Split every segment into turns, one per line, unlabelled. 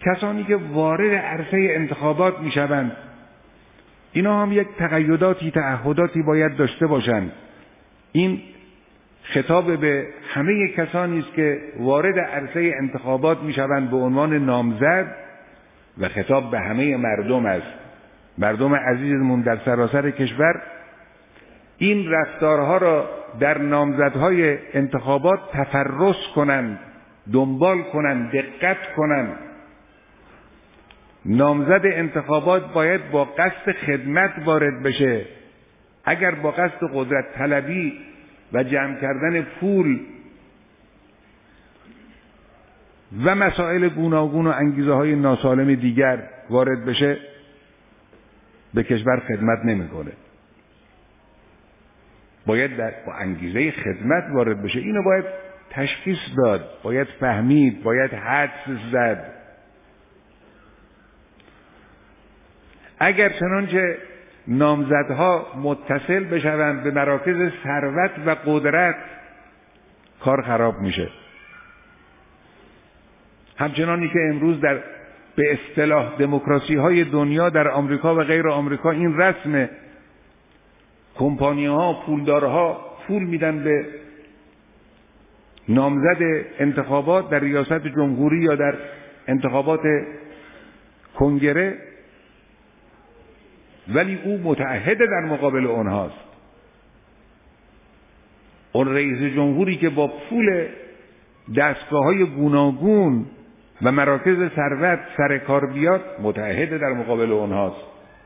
کسانی که وارد عرصه انتخابات میشوند اینا هم یک تقیداتی، تعهداتی باید داشته باشند. این خطاب به همه کسانی است که وارد عرصه انتخابات میشوند به عنوان نامزد و خطاب به همه مردم است. مردم عزیزمون در سراسر کشور این رفتارها را در نامزدهای انتخابات تفرس کنند، دنبال کنند، دقت کنند. نامزد انتخابات باید با قصد خدمت وارد بشه. اگر با قصد قدرت طلبی و جمع کردن پول و مسائل گوناگون و انگیزه های ناسالم دیگر وارد بشه به کشور خدمت نمیکنه. باید با انگیزه خدمت وارد بشه. اینو باید تشخیص داد، باید فهمید، باید حدس زد. اگر چنانچه نامزدها متصل بشوند به مراکز ثروت و قدرت کار خراب میشه. همچنانی که امروز به اصطلاح دموکراسی های دنیا در آمریکا و غیر آمریکا این رسم کمپانی ها، پولدارها پول میدن به نامزد انتخابات در ریاست جمهوری یا در انتخابات کنگره، ولی او متعهد در مقابل اونهاست. اون رئیس جمهوری که با پول دستگاه‌های گوناگون و مراکز ثروت سر کار بیاد متعهد در مقابل اونهاست.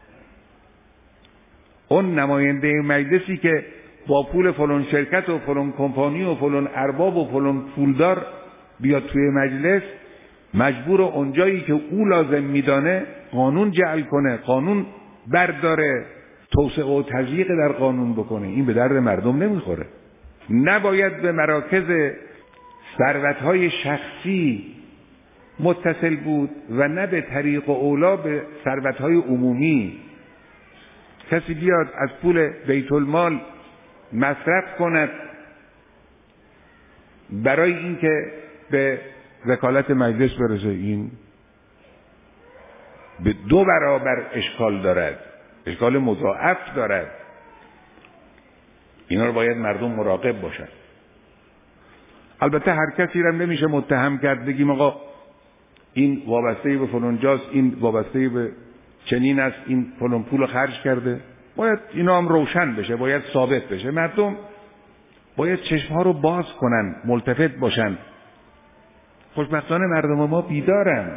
اون نماینده مجلسی که با پول فلان شرکت و فلان کمپانی و فلان ارباب و فلان پولدار بیاد توی مجلس، مجبور اونجایی که او لازم میدانه قانون جعل کنه، قانون برداره، توسعه و تضییق در قانون بکنه. این به درد مردم نمیخوره. نباید به مراکز ثروت‌های شخصی متصل بود و نه به طریق و اولا به ثروت‌های عمومی. کسی بیاد از پول بیت المال مصرف کند برای اینکه به وکالت مجلس برسه، این به 2 برابر اشکال دارد، اشکال مضاعف دارد. اینا رو باید مردم مراقب باشند. البته هر کسی رو نمیشه متهم کرد بگیم آقا این وابسته به فلان جاست، این وابسته به چنین است، این فلان پول خرج کرده. باید اینا هم روشن بشه، باید ثابت بشه. مردم باید چشمها رو باز کنن، ملتفت باشن. خوشبختانه مردم ما بیدارن.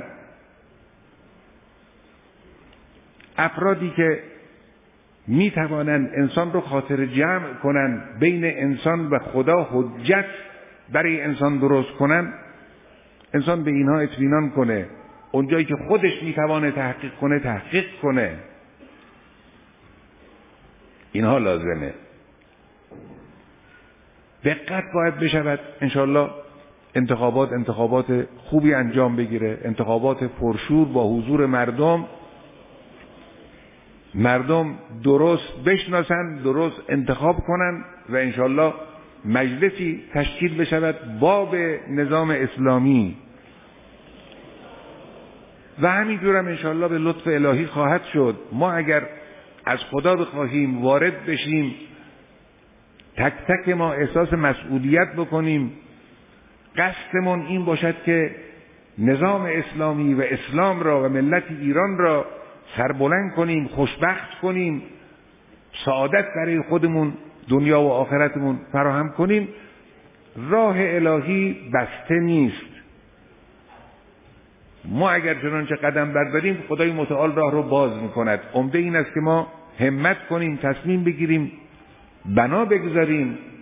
افرادی که می توانند انسان رو خاطر جمع کنن، بین انسان و خدا حجت برای انسان درست کنن، انسان به اینها اطمینان کنه. اونجایی که خودش می توانه تحقیق کنه تحقیق کنه. اینها لازمه. دقت باید بشود. انشالله انتخابات خوبی انجام بگیره، انتخابات پرشور با حضور مردم درست بشناسن، درست انتخاب کنن و انشالله مجلسی تشکیل بشود باب نظام اسلامی و همینطور هم انشالله به لطف الهی خواهد شد. ما اگر از خدا بخواهیم وارد بشیم، تک تک ما احساس مسئولیت بکنیم، قصدمون این باشد که نظام اسلامی و اسلام را و ملت ایران را سربلند کنیم، خوشبخت کنیم، سعادت برای خودمون دنیا و آخرتمون فراهم کنیم، راه الهی بسته نیست. ما اگر چنانچه قدم برداریم خدای متعال راه رو باز میکند. عمده این است که ما همت کنیم، تصمیم بگیریم، بنا بگذاریم